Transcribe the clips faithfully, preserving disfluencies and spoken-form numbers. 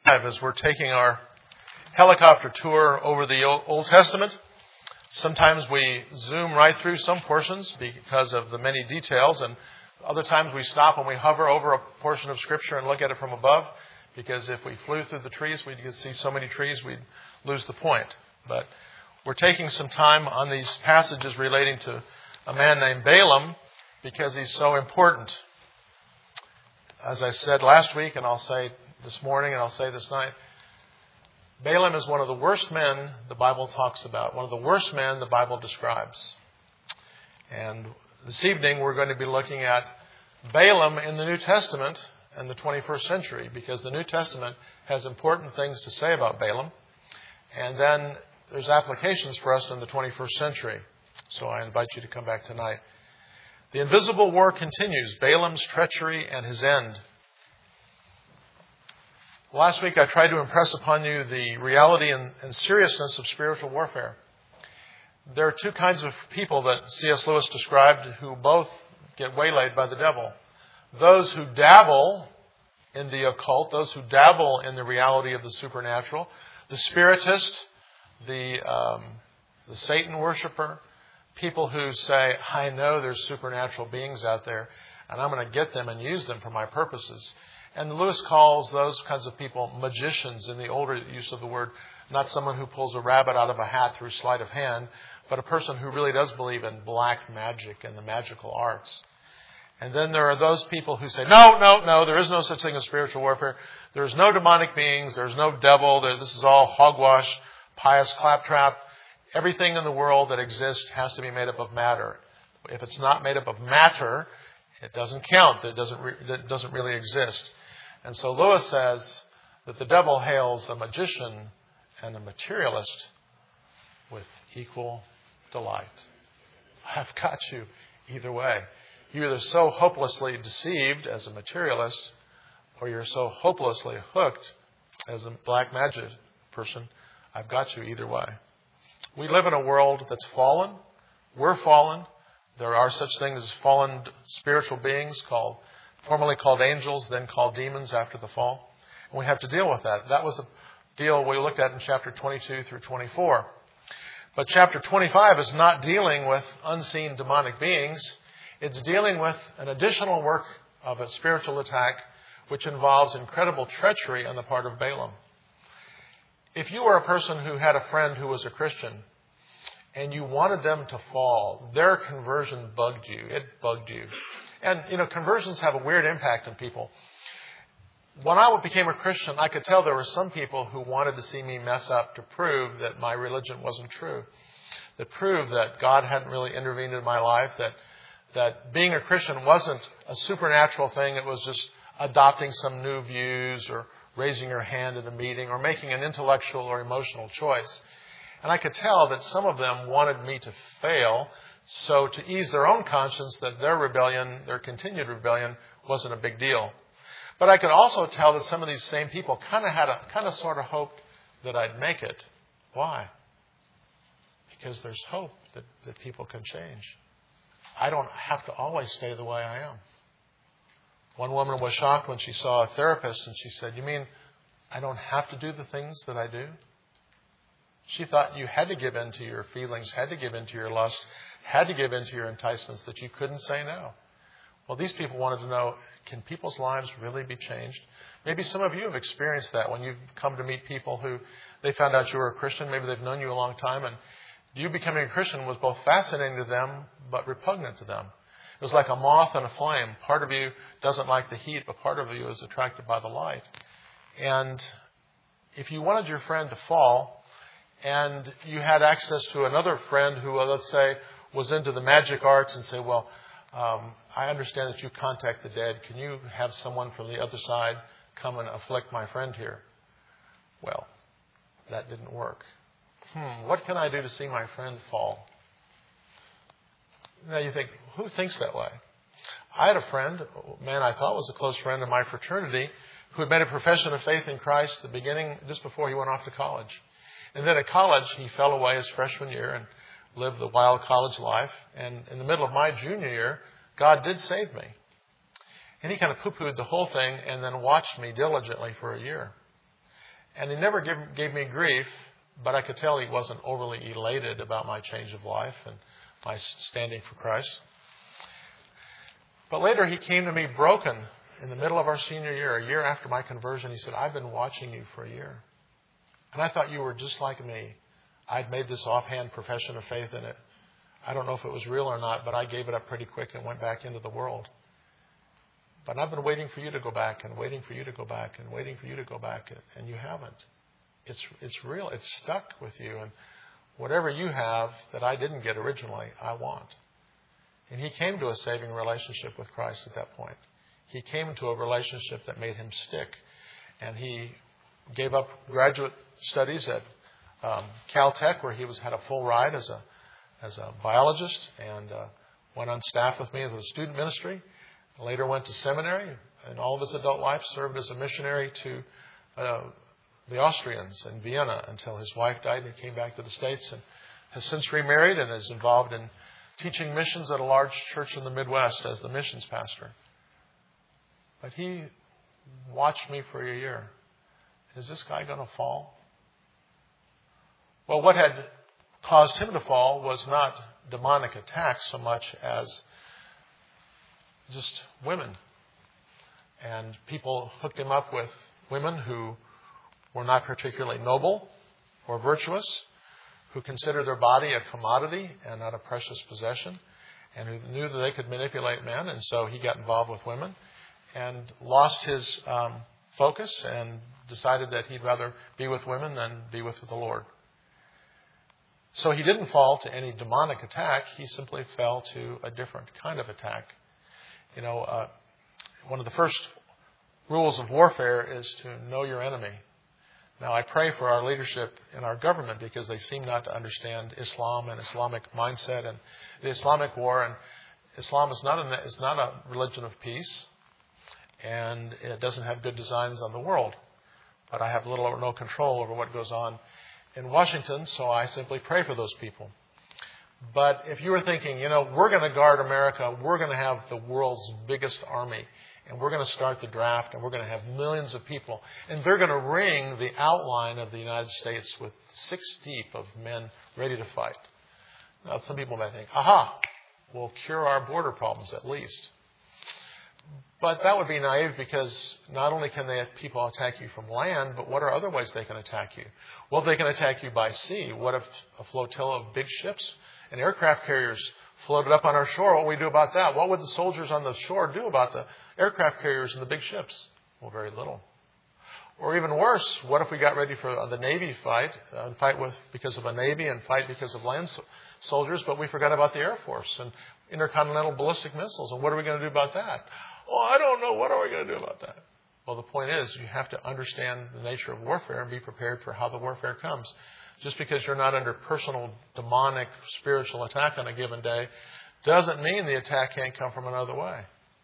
As we're taking our helicopter tour over the Old Testament, sometimes we zoom right through some portions because of the many details, and other times we stop and we hover over a portion of Scripture and look at it from above, because if we flew through the trees, we could see so many trees, we'd lose the point. But we're taking some time on these passages relating to a man named Balaam because he's so important. As I said last week, and I'll say this morning, and I'll say this night, Balaam is one of the worst men the Bible talks about, one of the worst men the Bible describes. And this evening we're going to be looking at Balaam in the New Testament and the twenty-first century, because the New Testament has important things to say about Balaam. And then there's applications for us in the twenty-first century. So I invite you to come back tonight. The invisible war continues, Balaam's treachery and his end. Last week I tried to impress upon you the reality and, and seriousness of spiritual warfare. There are two kinds of people that C S Lewis described who both get waylaid by the devil. Those who dabble in the occult, those who dabble in the reality of the supernatural, the spiritist, the, um, the Satan worshiper, people who say, I know there's supernatural beings out there, and I'm going to get them and use them for my purposes. And Lewis calls those kinds of people magicians in the older use of the word, not someone who pulls a rabbit out of a hat through sleight of hand, but a person who really does believe in black magic and the magical arts. And then there are those people who say, no, no, no, there is no such thing as spiritual warfare. There's no demonic beings. There's no devil. There, this is all hogwash, pious claptrap. Everything in the world that exists has to be made up of matter. If it's not made up of matter, it doesn't count. It doesn't, re- it doesn't really exist. And so Lewis says that the devil hails a magician and a materialist with equal delight. I've got you either way. You're either so hopelessly deceived as a materialist, or you're so hopelessly hooked as a black magic person. I've got you either way. We live in a world that's fallen. We're fallen. There are such things as fallen spiritual beings called formerly called angels, then called demons after the fall. And we have to deal with that. That was the deal we looked at in chapter twenty-two through twenty-four. But chapter twenty-five is not dealing with unseen demonic beings. It's dealing with an additional work of a spiritual attack, which involves incredible treachery on the part of Balaam. If you were a person who had a friend who was a Christian, and you wanted them to fall, their conversion bugged you. It bugged you. And, you know, conversions have a weird impact on people. When I became a Christian, I could tell there were some people who wanted to see me mess up to prove that my religion wasn't true, that proved that God hadn't really intervened in my life, that that being a Christian wasn't a supernatural thing. It was just adopting some new views or raising your hand at a meeting or making an intellectual or emotional choice. And I could tell that some of them wanted me to fail, so to ease their own conscience that their rebellion, their continued rebellion, wasn't a big deal. But I could also tell that some of these same people kind of had a, kind of sort of hoped that I'd make it. Why? Because there's hope that, that people can change. I don't have to always stay the way I am. One woman was shocked when she saw a therapist and she said, you mean I don't have to do the things that I do? She thought you had to give in to your feelings, had to give in to your lust, had to give in to your enticements, that you couldn't say no. Well, these people wanted to know, can people's lives really be changed? Maybe some of you have experienced that when you've come to meet people who they found out you were a Christian. Maybe they've known you a long time, and you becoming a Christian was both fascinating to them but repugnant to them. It was like a moth and a flame. Part of you doesn't like the heat, but part of you is attracted by the light. And if you wanted your friend to fall, and you had access to another friend who, let's say, was into the magic arts and say, well, um, I understand that you contact the dead. Can you have someone from the other side come and afflict my friend here? Well, that didn't work. Hmm, what can I do to see my friend fall? Now you think, who thinks that way? I had a friend, a man I thought was a close friend in my fraternity, who had made a profession of faith in Christ at the beginning, just before he went off to college. And then at college, he fell away his freshman year and lived the wild college life. And in the middle of my junior year, God did save me. And he kind of poo-pooed the whole thing and then watched me diligently for a year. And he never gave, gave me grief, but I could tell he wasn't overly elated about my change of life and my standing for Christ. But later he came to me broken in the middle of our senior year, a year after my conversion. He said, I've been watching you for a year. And I thought you were just like me. I'd made this offhand profession of faith in it. I don't know if it was real or not, but I gave it up pretty quick and went back into the world. But I've been waiting for you to go back and waiting for you to go back and waiting for you to go back, and you haven't. It's it's real. It's stuck with you. And whatever you have that I didn't get originally, I want. And he came to a saving relationship with Christ at that point. He came into a relationship that made him stick. And he gave up graduate studies at um, Caltech, where he was had a full ride as a as a biologist, and uh, went on staff with me with the student ministry. Later went to seminary, and all of his adult life served as a missionary to uh, the Austrians in Vienna until his wife died, and he came back to the States and has since remarried and is involved in teaching missions at a large church in the Midwest as the missions pastor. But he watched me for a year. Is this guy going to fall? Well, what had caused him to fall was not demonic attacks so much as just women. And people hooked him up with women who were not particularly noble or virtuous, who considered their body a commodity and not a precious possession, and who knew that they could manipulate men. And so he got involved with women and lost his um, focus and decided that he'd rather be with women than be with the Lord. So he didn't fall to any demonic attack. He simply fell to a different kind of attack. You know, uh, one of the first rules of warfare is to know your enemy. Now, I pray for our leadership in our government because they seem not to understand Islam and Islamic mindset and the Islamic war. And Islam is not a, is not a religion of peace, and it doesn't have good designs on the world. But I have little or no control over what goes on in Washington, so I simply pray for those people. But if you were thinking, you know, we're going to guard America, we're going to have the world's biggest army, and we're going to start the draft, and we're going to have millions of people, and they're going to ring the outline of the United States with six deep of men ready to fight. Now, some people might think, aha, we'll cure our border problems at least. But that would be naive, because not only can they have people attack you from land, but what are other ways they can attack you? Well, they can attack you by sea. What if a flotilla of big ships and aircraft carriers floated up on our shore? What would we do about that? What would the soldiers on the shore do about the aircraft carriers and the big ships? Well, very little. Or even worse, what if we got ready for the Navy fight, uh, fight with because of a Navy and fight because of land so- soldiers, but we forgot about the Air Force and intercontinental ballistic missiles, and what are we going to do about that? Oh, I don't know. What are we going to do about that? Well, the point is, you have to understand the nature of warfare and be prepared for how the warfare comes. Just because you're not under personal, demonic, spiritual attack on a given day doesn't mean the attack can't come from another way.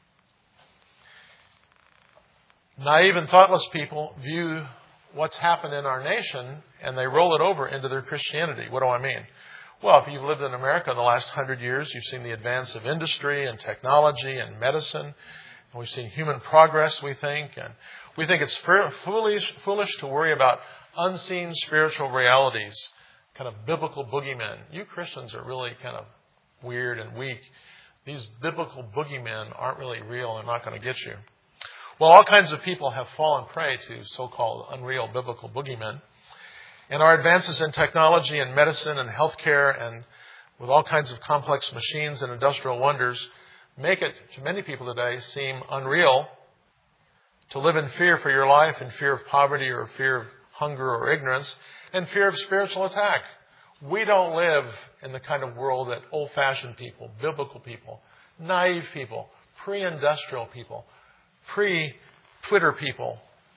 Naive and thoughtless people view what's happened in our nation and they roll it over into their Christianity. What do I mean? Well, if you've lived in America in the last hundred years, you've seen the advance of industry and technology and medicine. And we've seen human progress, we think. And we think it's foolish, foolish to worry about unseen spiritual realities, kind of biblical boogeymen. You Christians are really kind of weird and weak. These biblical boogeymen aren't really real. They're not going to get you. Well, all kinds of people have fallen prey to so-called unreal biblical boogeymen. And our advances in technology and medicine and healthcare and with all kinds of complex machines and industrial wonders make it, to many people today, seem unreal to live in fear for your life, in fear of poverty or fear of hunger or ignorance, and fear of spiritual attack. We don't live in the kind of world that old-fashioned people, biblical people, naive people, pre-industrial people, pre-Twitter people,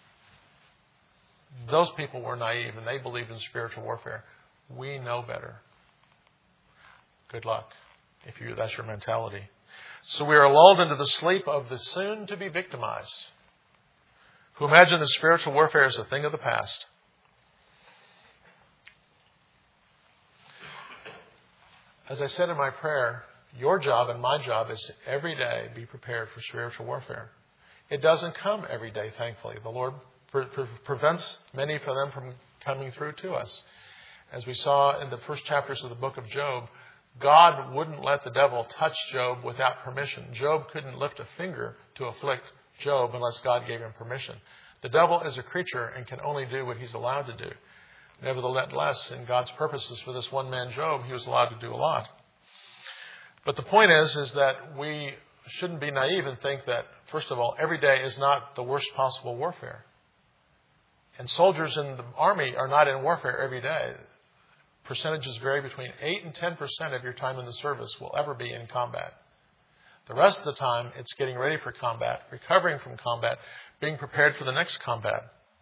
those people were naive and they believed in spiritual warfare. We know better. Good luck if you that's your mentality. So we are lulled into the sleep of the soon-to-be victimized, who imagine that spiritual warfare is a thing of the past. As I said in my prayer, your job and my job is to every day be prepared for spiritual warfare. It doesn't come every day, thankfully. The Lord pre- pre- prevents many of them from coming through to us. As we saw in the first chapters of the book of Job, God wouldn't let the devil touch Job without permission. Job couldn't lift a finger to afflict Job unless God gave him permission. The devil is a creature and can only do what he's allowed to do. Nevertheless, in God's purposes for this one man Job, he was allowed to do a lot. But the point is, is that we shouldn't be naive and think that, first of all, every day is not the worst possible warfare. And soldiers in the army are not in warfare every day. Percentages vary between eight and ten percent of your time in the service will ever be in combat. The rest of the time, it's getting ready for combat, recovering from combat, being prepared for the next combat.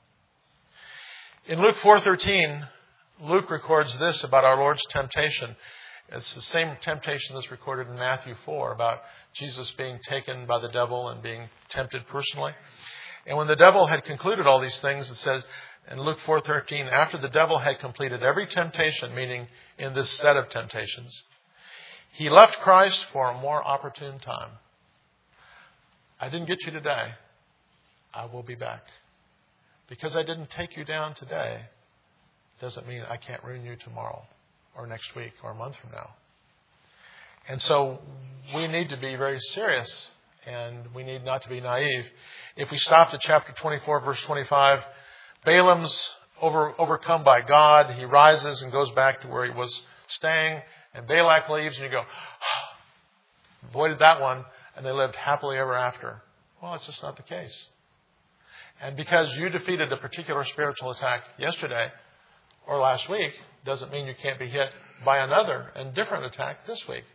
In Luke four thirteen, Luke records this about our Lord's temptation. It's the same temptation that's recorded in Matthew four about Jesus being taken by the devil and being tempted personally. And when the devil had concluded all these things, it says in Luke four thirteen, after the devil had completed every temptation, meaning in this set of temptations, he left Christ for a more opportune time. I didn't get you today. I will be back. Because I didn't take you down today doesn't mean I can't ruin you tomorrow or next week or a month from now. And so we need to be very serious and we need not to be naive. If we stopped at chapter twenty-four, verse twenty-five, Balaam's over, overcome by God. He rises and goes back to where he was staying. And Balak leaves and you go, oh, avoided that one. And they lived happily ever after. Well, it's just not the case. And because you defeated a particular spiritual attack yesterday or last week doesn't mean you can't be hit by another and different attack this week.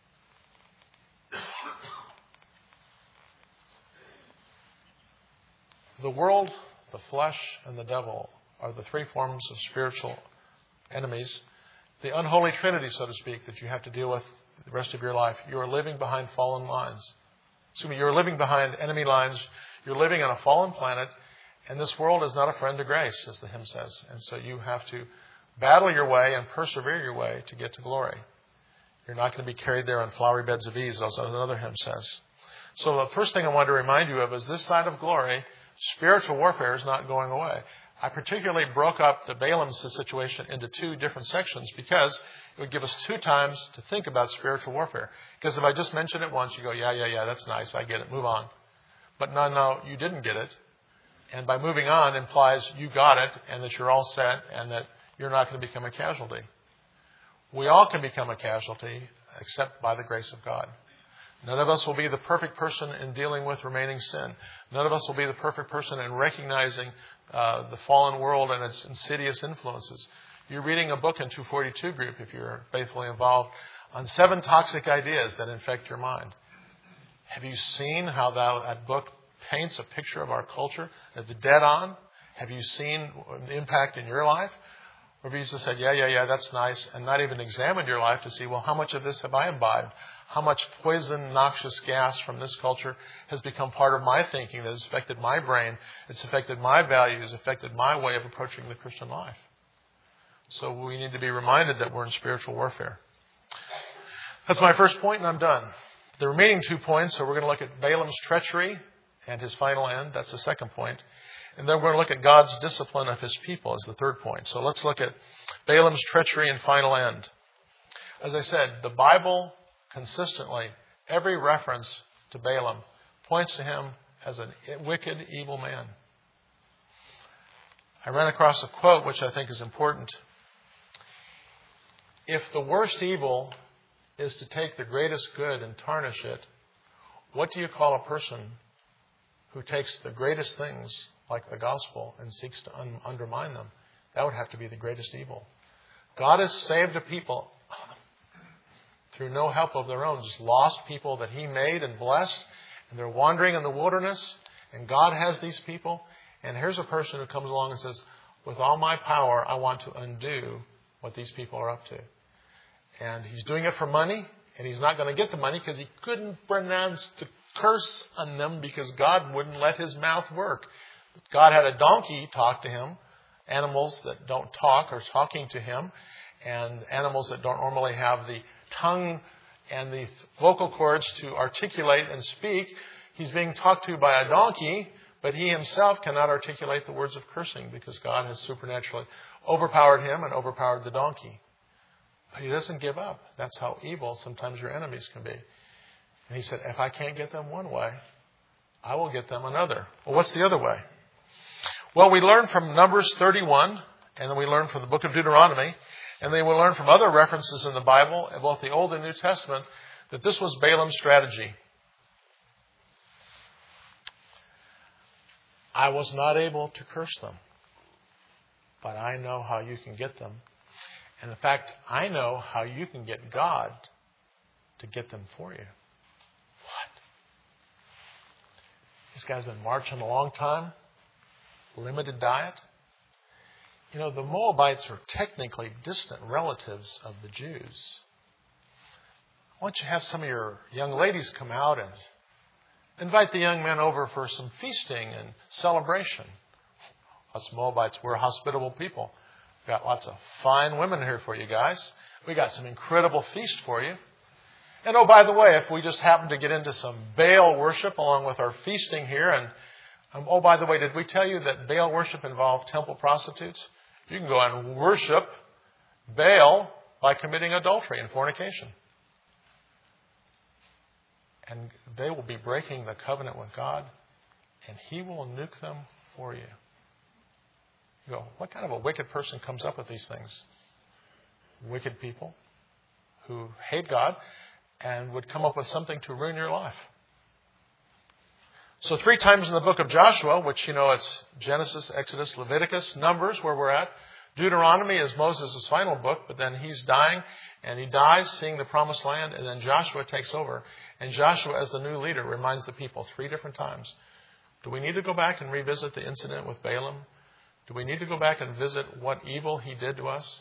The world, the flesh, and the devil are the three forms of spiritual enemies. The unholy trinity, so to speak, that you have to deal with the rest of your life. You are living behind fallen lines. Excuse me, you're living behind enemy lines. You're living on a fallen planet, and this world is not a friend to grace, as the hymn says. And so you have to battle your way and persevere your way to get to glory. You're not going to be carried there on flowery beds of ease, as another hymn says. So the first thing I want to remind you of is this side of glory, spiritual warfare is not going away. I particularly broke up the Balaam situation into two different sections because it would give us two times to think about spiritual warfare. Because if I just mention it once, you go, yeah, yeah, yeah, that's nice, I get it, move on. But no, no, you didn't get it. And by moving on implies you got it and that you're all set and that you're not going to become a casualty. We all can become a casualty except by the grace of God. None of us will be the perfect person in dealing with remaining sin. None of us will be the perfect person in recognizing uh, the fallen world and its insidious influences. You're reading a book in two forty-two group, if you're faithfully involved, on seven toxic ideas that infect your mind. Have you seen how that, that book paints a picture of our culture that's dead on? Have you seen the impact in your life? Or have you just said, yeah, yeah, yeah, that's nice, and not even examined your life to see, well, how much of this have I imbibed? How much poison, noxious gas from this culture has become part of my thinking that has affected my brain, it's affected my values, affected my way of approaching the Christian life? So we need to be reminded that we're in spiritual warfare. That's my first point, and I'm done. The remaining two points, so we're going to look at Balaam's treachery and his final end. That's the second point. And then we're going to look at God's discipline of his people as the third point. So let's look at Balaam's treachery and final end. As I said, the Bible consistently, every reference to Balaam points to him as a wicked, evil man. I ran across a quote which I think is important. If the worst evil is to take the greatest good and tarnish it, what do you call a person who takes the greatest things, like the gospel, and seeks to un- undermine them? That would have to be the greatest evil. God has saved a people through no help of their own, just lost people that he made and blessed, and they're wandering in the wilderness, and God has these people. And here's a person who comes along and says, with all my power, I want to undo what these people are up to. And he's doing it for money, and he's not going to get the money because he couldn't pronounce the curse on them because God wouldn't let his mouth work. God had a donkey talk to him, animals that don't talk are talking to him, and animals that don't normally have the tongue and the vocal cords to articulate and speak. He's being talked to by a donkey, but he himself cannot articulate the words of cursing because God has supernaturally overpowered him and overpowered the donkey. But he doesn't give up. That's how evil sometimes your enemies can be. And he said, if I can't get them one way, I will get them another. Well, what's the other way? Well, we learn from Numbers thirty-one, and then we learn from the book of Deuteronomy, and then we learn from other references in the Bible, in both the Old and New Testament, that this was Balaam's strategy. I was not able to curse them, but I know how you can get them. And in fact, I know how you can get God to get them for you. What? This guy's been marching a long time, limited diet. You know, the Moabites are technically distant relatives of the Jews. Why don't you have some of your young ladies come out and invite the young men over for some feasting and celebration. Us Moabites, we're hospitable people. We've got lots of fine women here for you guys. We got some incredible feast for you. And oh, by the way, if we just happen to get into some Baal worship along with our feasting here, and um, oh, by the way, did we tell you that Baal worship involved temple prostitutes? You can go and worship Baal by committing adultery and fornication. And they will be breaking the covenant with God, and He will nuke them for you. You go, what kind of a wicked person comes up with these things? Wicked people who hate God and would come up with something to ruin your life. So three times in the book of Joshua, which, you know, it's Genesis, Exodus, Leviticus, Numbers, where we're at. Deuteronomy is Moses' final book, but then he's dying, and he dies seeing the promised land, and then Joshua takes over. And Joshua, as the new leader, reminds the people three different times. Do we need to go back and revisit the incident with Balaam? Do we need to go back and visit what evil he did to us?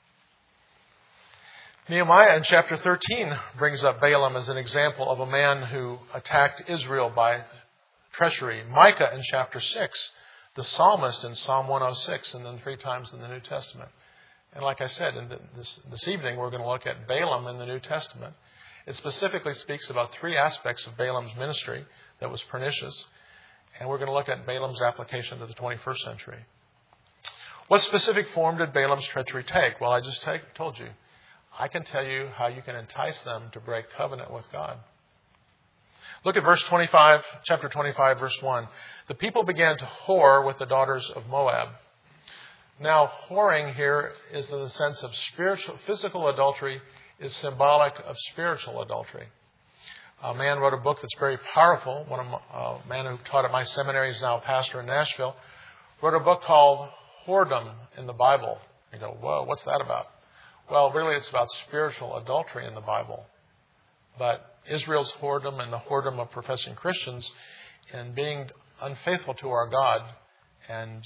Nehemiah in chapter thirteen brings up Balaam as an example of a man who attacked Israel by treachery. Micah in chapter six, the psalmist in Psalm one oh six, and then three times in the New Testament. And like I said, in this, this evening we're going to look at Balaam in the New Testament. It specifically speaks about three aspects of Balaam's ministry that was pernicious. And we're going to look at Balaam's application to the twenty-first century. What specific form did Balaam's treachery take? Well, I just take, told you. I can tell you how you can entice them to break covenant with God. Look at verse twenty-five, chapter twenty-five, verse one. The people began to whore with the daughters of Moab. Now, whoring here is in the sense of spiritual, physical adultery is symbolic of spiritual adultery. A man wrote a book that's very powerful. One of my, uh, a man who taught at my seminary is now a pastor in Nashville. Wrote a book called Whoredom in the Bible. You go, whoa, what's that about? Well, really, it's about spiritual adultery in the Bible. But Israel's whoredom and the whoredom of professing Christians and being unfaithful to our God and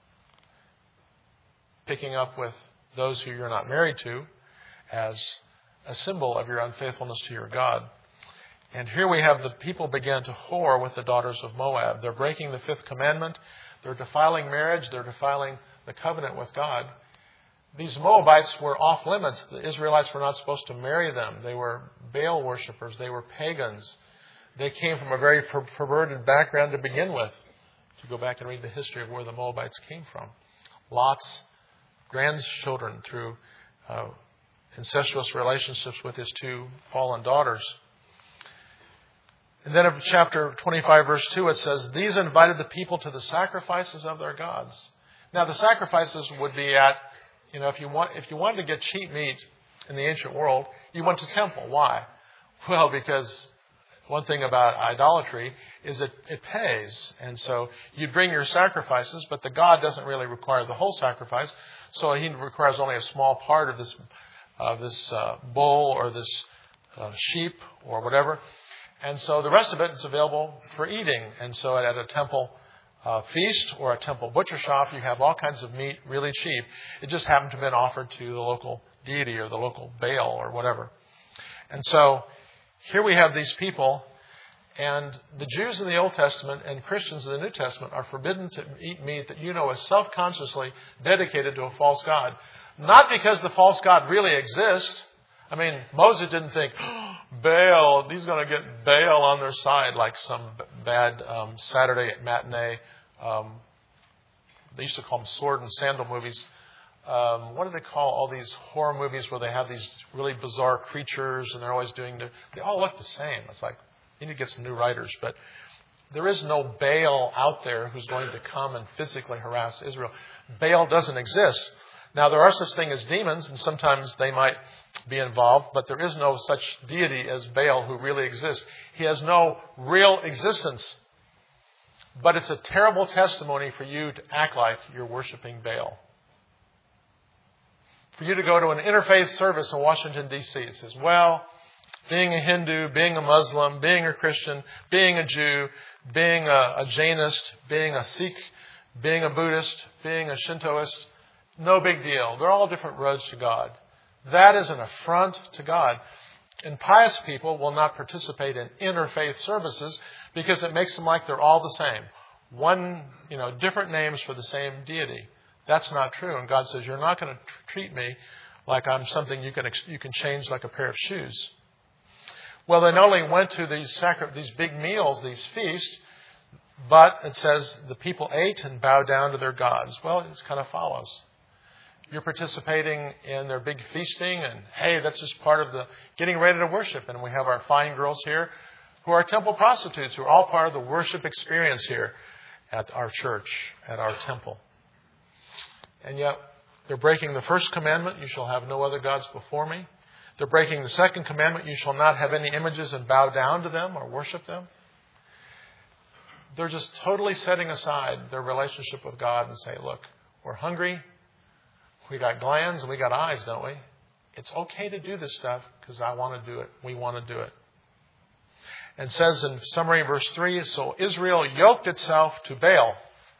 picking up with those who you're not married to as a symbol of your unfaithfulness to your God. And here we have the people began to whore with the daughters of Moab. They're breaking the fifth commandment. They're defiling marriage. They're defiling the covenant with God. These Moabites were off limits. The Israelites were not supposed to marry them. They were Baal worshippers. They were pagans. They came from a very per- perverted background to begin with. If you go back and read the history of where the Moabites came from. Lot's grandchildren through uh, incestuous relationships with his two fallen daughters. And then in chapter twenty-five, verse two, it says, these invited the people to the sacrifices of their gods. Now, the sacrifices would be at, you know, if you want, if you wanted to get cheap meat in the ancient world, you went to temple. Why? Well, because one thing about idolatry is it, it pays. And so you'd bring your sacrifices, but the God doesn't really require the whole sacrifice. So he requires only a small part of this, uh, this uh, bull or this uh, sheep or whatever. And so the rest of it is available for eating. And so at a temple uh, feast or a temple butcher shop, you have all kinds of meat really cheap. It just happened to have been offered to the local deity or the local Baal or whatever. And so here we have these people, and the Jews in the Old Testament and Christians in the New Testament are forbidden to eat meat that you know is self-consciously dedicated to a false god. Not because the false god really exists. I mean, Moses didn't think, oh, Baal, he's going to get Baal on their side like some bad um, Saturday matinee. Um, they used to call them sword and sandal movies. Um, what do they call all these horror movies where they have these really bizarre creatures and they're always doing the, they all look the same. It's like, you need to get some new writers. But there is no Baal out there who's going to come and physically harass Israel. Baal doesn't exist. Now, there are such things as demons, and sometimes they might be involved, but there is no such deity as Baal who really exists. He has no real existence. But it's a terrible testimony for you to act like you're worshiping Baal. For you to go to an interfaith service in Washington, D C It says, well, being a Hindu, being a Muslim, being a Christian, being a Jew, being a, a Jainist, being a Sikh, being a Buddhist, being a Shintoist, no big deal. They're all different roads to God. That is an affront to God. And pious people will not participate in interfaith services because it makes them like they're all the same. One, you know, different names for the same deity. That's not true. And God says, you're not going to treat me like I'm something you can you can change like a pair of shoes. Well, they not only went to these sacri- these big meals, these feasts, but it says the people ate and bowed down to their gods. Well, it kind of follows. You're participating in their big feasting, and hey, that's just part of the getting ready to worship. And we have our fine girls here who are temple prostitutes, who are all part of the worship experience here at our church, at our temple. And yet, they're breaking the first commandment, you shall have no other gods before me. They're breaking the second commandment, you shall not have any images and bow down to them or worship them. They're just totally setting aside their relationship with God and say, look, we're hungry, we got glands and we got eyes, don't we? It's okay to do this stuff because I want to do it. We want to do it. And it says in summary, verse three, so Israel yoked itself to Baal.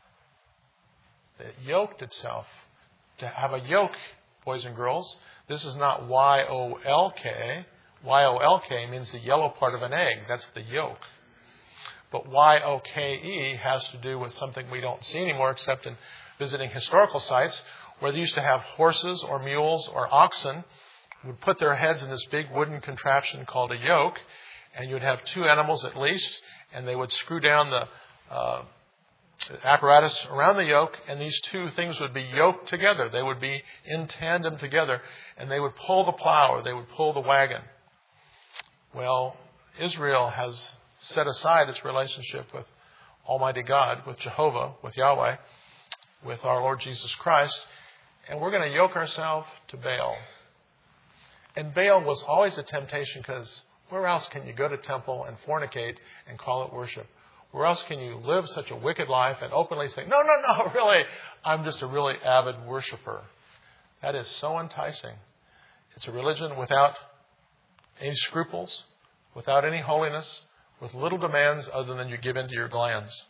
It yoked itself. To have a yoke, boys and girls, this is not Y O L K. Y O L K means the yellow part of an egg. That's the yolk. But Y O K E has to do with something we don't see anymore except in visiting historical sites where they used to have horses or mules or oxen would put their heads in this big wooden contraption called a yoke, and you would have two animals at least, and they would screw down the uh, apparatus around the yoke, and these two things would be yoked together. They would be in tandem together, and they would pull the plow or they would pull the wagon. Well, Israel has set aside its relationship with Almighty God, with Jehovah, with Yahweh, with our Lord Jesus Christ, and we're going to yoke ourselves to Baal. And Baal was always a temptation because where else can you go to temple and fornicate and call it worship? Where else can you live such a wicked life and openly say, no, no, no, really, I'm just a really avid worshiper. That is so enticing. It's a religion without any scruples, without any holiness, with little demands other than you give in to your glands.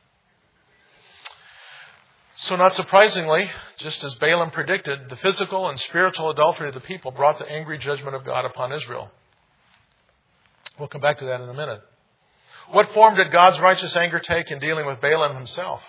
So not surprisingly, just as Balaam predicted, the physical and spiritual adultery of the people brought the angry judgment of God upon Israel. We'll come back to that in a minute. What form did God's righteous anger take in dealing with Balaam himself?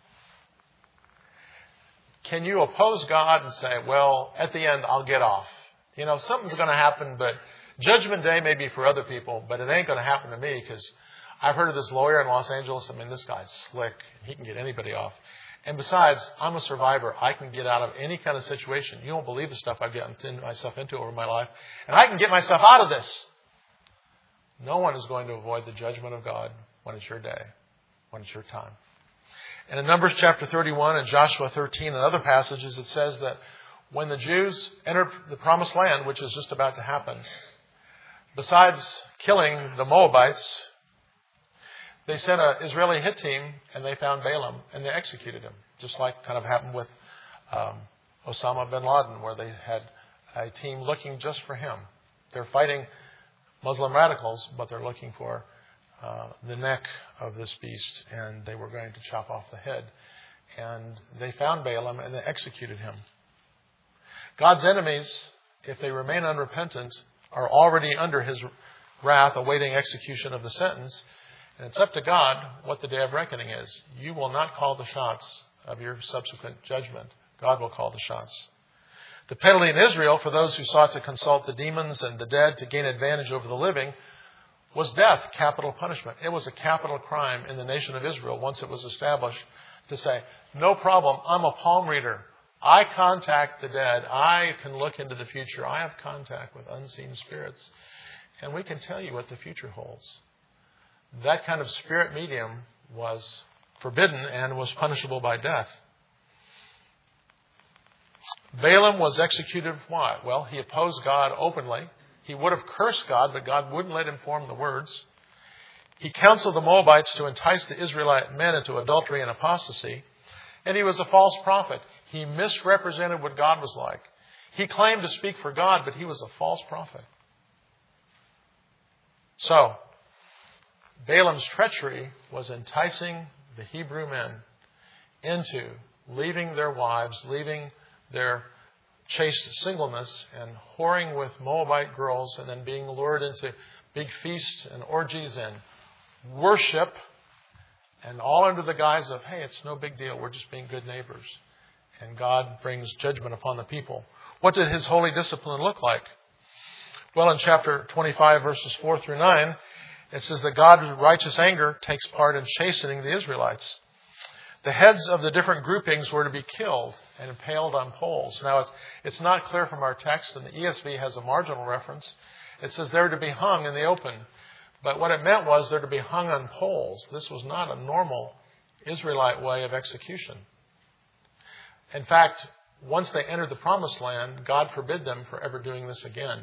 Can you oppose God and say, well, at the end, I'll get off? You know, something's going to happen, but Judgment Day may be for other people, but it ain't going to happen to me because I've heard of this lawyer in Los Angeles. I mean, this guy's slick. He can get anybody off. And besides, I'm a survivor. I can get out of any kind of situation. You don't believe the stuff I've gotten myself into over my life. And I can get myself out of this. No one is going to avoid the judgment of God when it's your day, when it's your time. And in Numbers chapter thirty-one and Joshua thirteen and other passages, it says that when the Jews entered the promised land, which is just about to happen, besides killing the Moabites, they sent an Israeli hit team and they found Balaam and they executed him. Just like kind of happened with um, Osama bin Laden, where they had a team looking just for him. They're fighting Muslim radicals, but they're looking for uh, the neck of this beast, and they were going to chop off the head. And they found Balaam and they executed him. God's enemies, if they remain unrepentant, are already under his wrath, awaiting execution of the sentence. And it's up to God what the day of reckoning is. You will not call the shots of your subsequent judgment. God will call the shots. The penalty in Israel for those who sought to consult the demons and the dead to gain advantage over the living Was death capital punishment? It was a capital crime in the nation of Israel once it was established to say, no problem, I'm a palm reader. I contact the dead. I can look into the future. I have contact with unseen spirits. And we can tell you what the future holds. That kind of spirit medium was forbidden and was punishable by death. Balaam was executed for what? Well, he opposed God openly. He would have cursed God, but God wouldn't let him form the words. He counseled the Moabites to entice the Israelite men into adultery and apostasy. And he was a false prophet. He misrepresented what God was like. He claimed to speak for God, but he was a false prophet. So, Balaam's treachery was enticing the Hebrew men into leaving their wives, leaving their chaste singleness, and whoring with Moabite girls, and then being lured into big feasts and orgies and worship, and all under the guise of, hey, it's no big deal, we're just being good neighbors. And God brings judgment upon the people. What did his holy discipline look like? Well, in chapter twenty-five, verses four through nine, it says that God's righteous anger takes part in chastening the Israelites. The heads of the different groupings were to be killed and impaled on poles. Now, it's, it's not clear from our text, and the E S V has a marginal reference. It says they're to be hung in the open. But what it meant was they're to be hung on poles. This was not a normal Israelite way of execution. In fact, once they entered the promised land, God forbid them for ever doing this again.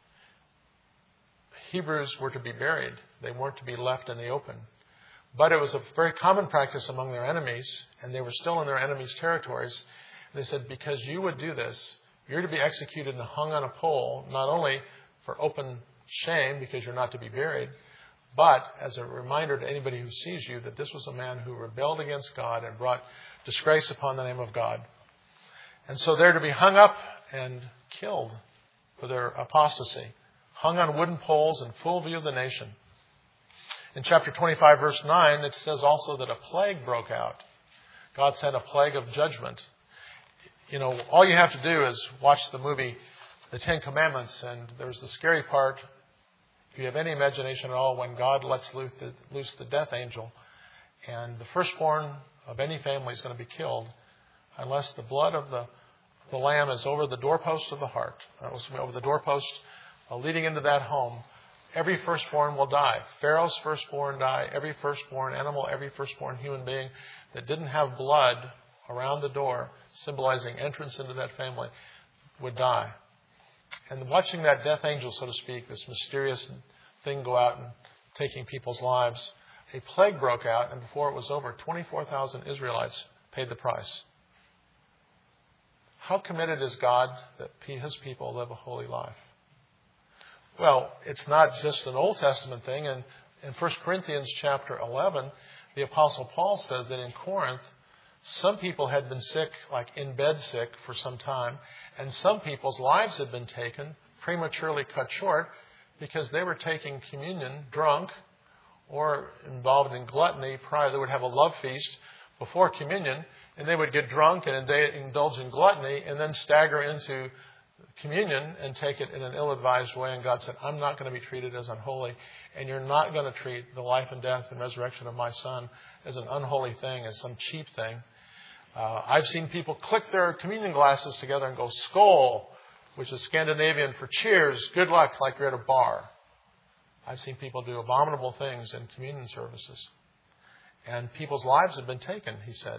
Hebrews were to be buried. They weren't to be left in the open. But it was a very common practice among their enemies, and they were still in their enemies' territories. They said, because you would do this, you're to be executed and hung on a pole, not only for open shame, because you're not to be buried, but as a reminder to anybody who sees you that this was a man who rebelled against God and brought disgrace upon the name of God. And so they're to be hung up and killed for their apostasy, hung on wooden poles in full view of the nation. In chapter twenty-five, verse nine, it says also that a plague broke out. God sent a plague of judgment. You know, all you have to do is watch the movie The Ten Commandments, and there's the scary part, if you have any imagination at all, when God lets loose the, loose the death angel, and the firstborn of any family is going to be killed unless the blood of the, the lamb is over the doorpost of the heart, over the doorpost uh, leading into that home. Every firstborn will die. Pharaoh's firstborn died. Every firstborn animal, every firstborn human being that didn't have blood around the door, symbolizing entrance into that family, would die. And watching that death angel, so to speak, this mysterious thing go out and taking people's lives, a plague broke out, and before it was over, twenty-four thousand Israelites paid the price. How committed is God that his people live a holy life? Well, it's not just an Old Testament thing. And in First Corinthians chapter eleven, the Apostle Paul says that in Corinth, some people had been sick, like in bed sick for some time, and some people's lives had been taken, prematurely cut short, because they were taking communion drunk or involved in gluttony prior. They would have a love feast before communion, and they would get drunk and indulge in gluttony and then stagger into communion and take it in an ill-advised way. And God said, I'm not going to be treated as unholy, and you're not going to treat the life and death and resurrection of my Son as an unholy thing, as some cheap thing. Uh, I've seen people click their communion glasses together and go, "Skål," which is Scandinavian for cheers, good luck, like you're at a bar. I've seen people do abominable things in communion services. And people's lives have been taken, he said.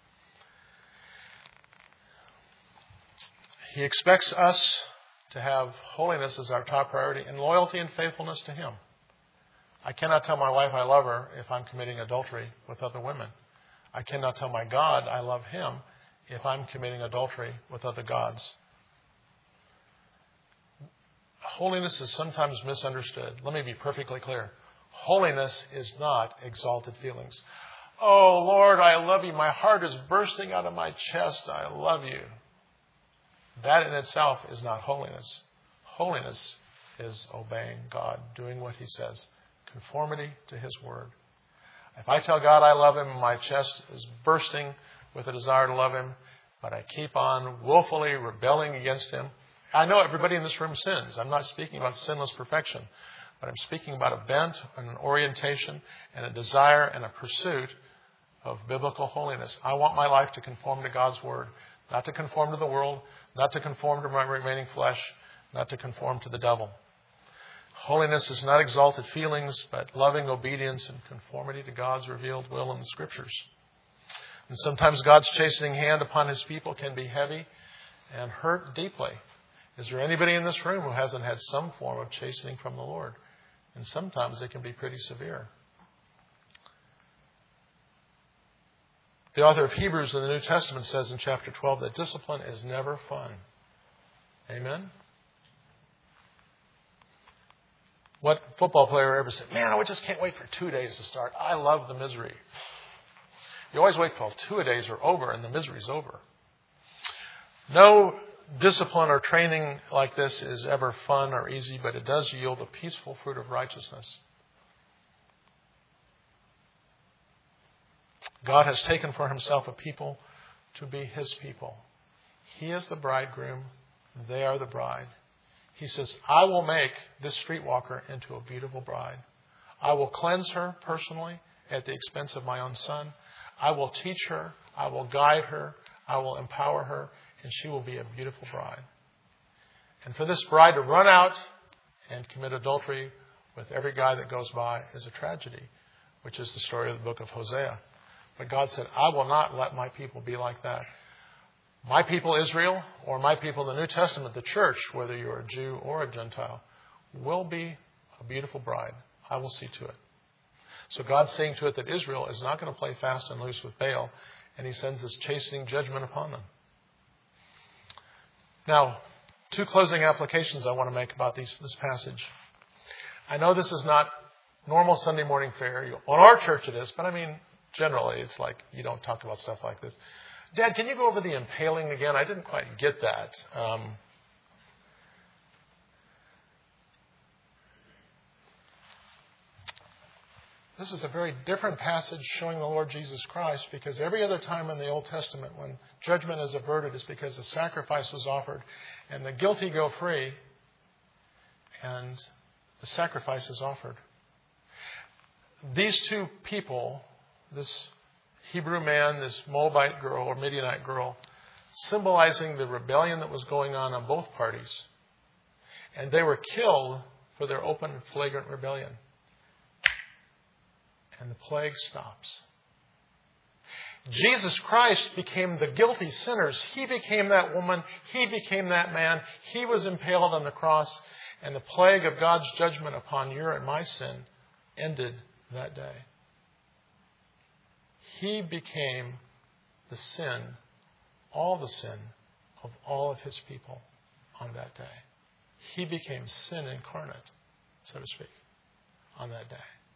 He expects us to have holiness as our top priority and loyalty and faithfulness to him. I cannot tell my wife I love her if I'm committing adultery with other women. I cannot tell my God I love him if I'm committing adultery with other gods. Holiness is sometimes misunderstood. Let me be perfectly clear. Holiness is not exalted feelings. Oh, Lord, I love you. My heart is bursting out of my chest. I love you. That in itself is not holiness. Holiness is obeying God, doing what he says. Conformity to his word. If I tell God I love him, my chest is bursting with a desire to love him, but I keep on willfully rebelling against him. I know everybody in this room sins. I'm not speaking about sinless perfection. but I'm speaking about a bent and an orientation and a desire and a pursuit of biblical holiness. I want my life to conform to God's Word, not to conform to the world, not to conform to my remaining flesh, not to conform to the devil. Holiness is not exalted feelings, but loving obedience and conformity to God's revealed will in the Scriptures. And sometimes God's chastening hand upon His people can be heavy and hurt deeply. Is there anybody in this room who hasn't had some form of chastening from the Lord? And sometimes it can be pretty severe. The author of Hebrews in the New Testament says in chapter twelve that discipline is never fun. Amen? What football player ever said, man, I just can't wait for two days to start. I love the misery. You always wait till two days are over and the misery's over. No discipline or training like this is ever fun or easy, but it does yield a peaceful fruit of righteousness. God has taken for Himself a people to be His people. He is the bridegroom. They are the bride. He says, I will make this streetwalker into a beautiful bride. I will cleanse her personally at the expense of my own son. I will teach her. I will guide her. I will empower her. And she will be a beautiful bride. And for this bride to run out and commit adultery with every guy that goes by is a tragedy, which is the story of the book of Hosea. But God said, I will not let my people be like that. My people Israel, or my people in the New Testament, the church, whether you're a Jew or a Gentile, will be a beautiful bride. I will see to it. So God's saying to it that Israel is not going to play fast and loose with Baal, and He sends this chastening judgment upon them. Now, two closing applications I want to make about these, this passage. I know this is not normal Sunday morning fare. On our church it is, but I mean, generally it's like you don't talk about stuff like this. Dad, can you go over the impaling again? I didn't quite get that. Um, this is a very different passage showing the Lord Jesus Christ, because every other time in the Old Testament when judgment is averted is because a sacrifice was offered and the guilty go free and the sacrifice is offered. These two people, this Hebrew man, this Moabite girl or Midianite girl, symbolizing the rebellion that was going on on both parties. And they were killed for their open and flagrant rebellion. And the plague stops. Jesus Christ became the guilty sinners. He became that woman. He became that man. He was impaled on the cross. And the plague of God's judgment upon your and my sin ended that day. He became the sin, all the sin of all of His people on that day. He became sin incarnate, so to speak, on that day.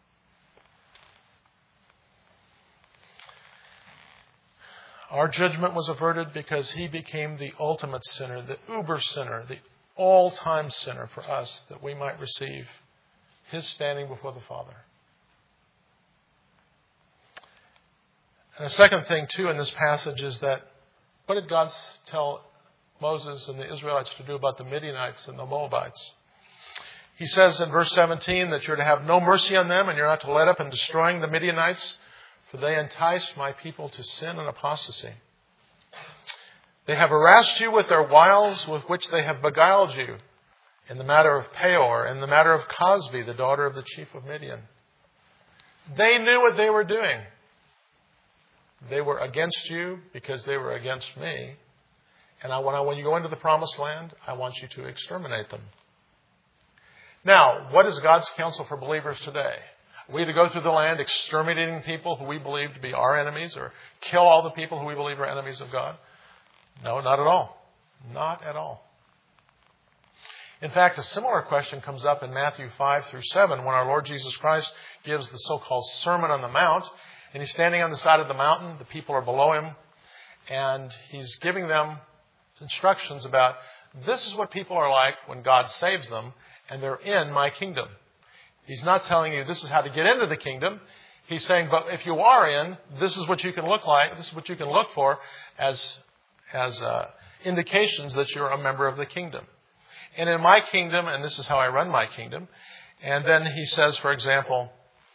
Our judgment was averted because He became the ultimate sinner, the uber sinner, the all-time sinner for us, that we might receive His standing before the Father. And the second thing, too, in this passage is that what did God tell Moses and the Israelites to do about the Midianites and the Moabites? He says in verse seventeen that you're to have no mercy on them and you're not to let up in destroying the Midianites, for they enticed my people to sin and apostasy. They have harassed you with their wiles with which they have beguiled you in the matter of Peor, in the matter of Cosbi, the daughter of the chief of Midian. They knew what they were doing. They were against you because they were against me. And I, when, I, when you go into the promised land, I want you to exterminate them. Now, what is God's counsel for believers today? Are we to go through the land exterminating people who we believe to be our enemies, or kill all the people who we believe are enemies of God? No, not at all. Not at all. In fact, a similar question comes up in Matthew five through seven when our Lord Jesus Christ gives the so-called Sermon on the Mount. And He's standing on the side of the mountain. The people are below Him. And He's giving them instructions about this is what people are like when God saves them and they're in my kingdom. He's not telling you this is how to get into the kingdom. He's saying, but if you are in, this is what you can look like. This is what you can look for as, as uh, indications that you're a member of the kingdom. And in my kingdom, and this is how I run my kingdom, And then he says, for example,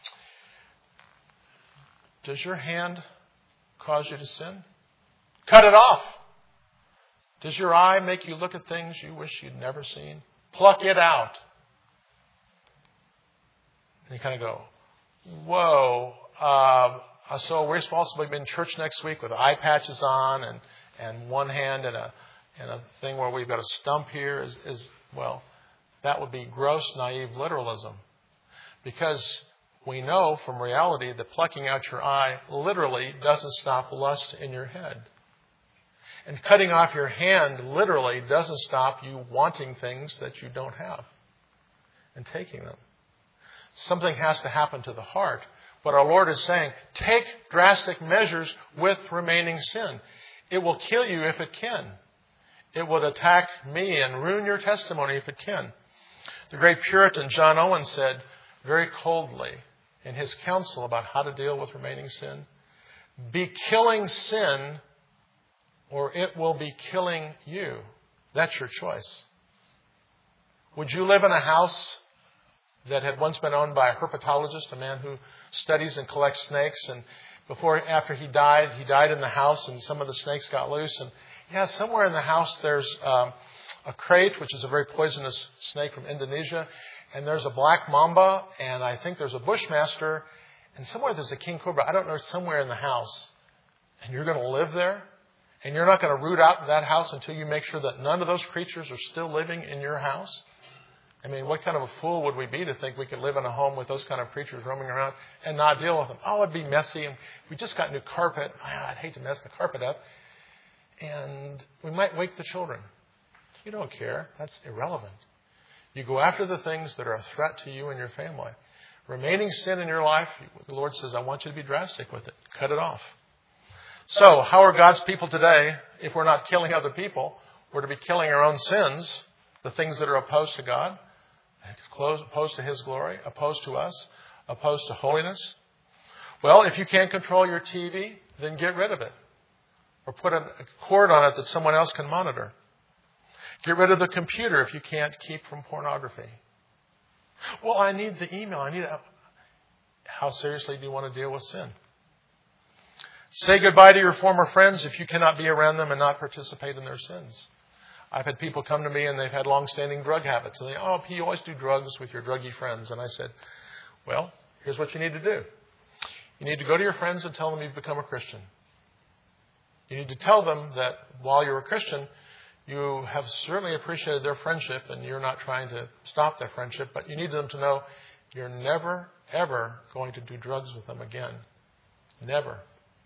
does your hand cause you to sin? Cut it off. Does your eye make you look at things you wish you'd never seen? Pluck it out. And you kind of go, whoa. Uh, so we're supposed to be in church next week with eye patches on and, and one hand and a and a thing where we've got a stump here is, is, well, that would be gross, naive literalism. Because we know from reality that plucking out your eye literally doesn't stop lust in your head. And cutting off your hand literally doesn't stop you wanting things that you don't have and taking them. Something has to happen to the heart. But our Lord is saying, take drastic measures with remaining sin. It will kill you if it can. It would attack me and ruin your testimony if it can. The great Puritan John Owen said very coldly in his counsel about how to deal with remaining sin, be killing sin or it will be killing you. That's your choice. Would you live in a house that had once been owned by a herpetologist, a man who studies and collects snakes, and before, after he died, he died in the house and some of the snakes got loose, and yeah, somewhere in the house there's um, a crate, which is a very poisonous snake from Indonesia, and there's a black mamba, and I think there's a bushmaster, and somewhere there's a king cobra. I don't know, somewhere in the house. And you're going to live there? And you're not going to root out that house until you make sure that none of those creatures are still living in your house? I mean, what kind of a fool would we be to think we could live in a home with those kind of creatures roaming around and not deal with them? Oh, it'd be messy. And we just got new carpet. Oh, I'd hate to mess the carpet up. And we might wake the children. You don't care. That's irrelevant. You go after the things that are a threat to you and your family. Remaining sin in your life, the Lord says, I want you to be drastic with it. Cut it off. So, how are God's people today if we're not killing other people? We're to be killing our own sins, the things that are opposed to God, opposed to His glory, opposed to us, opposed to holiness. Well, if you can't control your T V, then get rid of it. Or put a cord on it that someone else can monitor. Get rid of the computer if you can't keep from pornography. Well, I need the email. I need a... How seriously do you want to deal with sin? Say goodbye to your former friends if you cannot be around them and not participate in their sins. I've had people come to me and they've had long-standing drug habits. And they, oh, you always do drugs with your druggy friends. And I said, well, here's what you need to do. You need to go to your friends and tell them you've become a Christian. You need to tell them that while you're a Christian, you have certainly appreciated their friendship and you're not trying to stop their friendship, but you need them to know you're never, ever going to do drugs with them again. Never.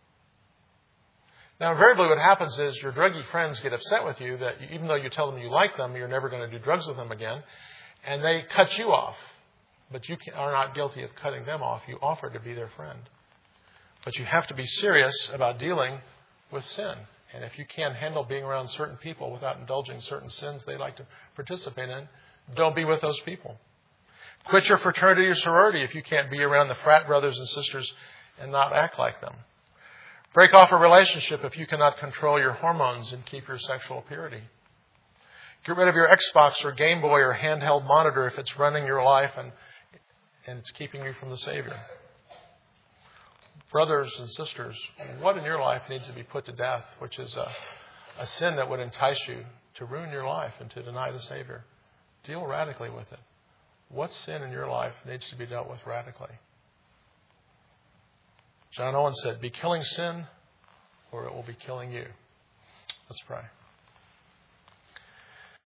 Now, invariably what happens is your druggy friends get upset with you that even though you tell them you like them, you're never going to do drugs with them again, and they cut you off. But you are not guilty of cutting them off. You offer to be their friend. But you have to be serious about dealing with sin. And if you can't handle being around certain people without indulging certain sins they like to participate in, don't be with those people. Quit your fraternity or sorority if you can't be around the frat brothers and sisters and not act like them. Break off a relationship if you cannot control your hormones and keep your sexual purity. Get rid of your Xbox or Game Boy or handheld monitor if it's running your life and, and it's keeping you from the Savior. Brothers and sisters, what in your life needs to be put to death, which is a, a sin that would entice you to ruin your life and to deny the Savior? Deal radically with it. What sin in your life needs to be dealt with radically? John Owen said, be killing sin or it will be killing you. Let's pray.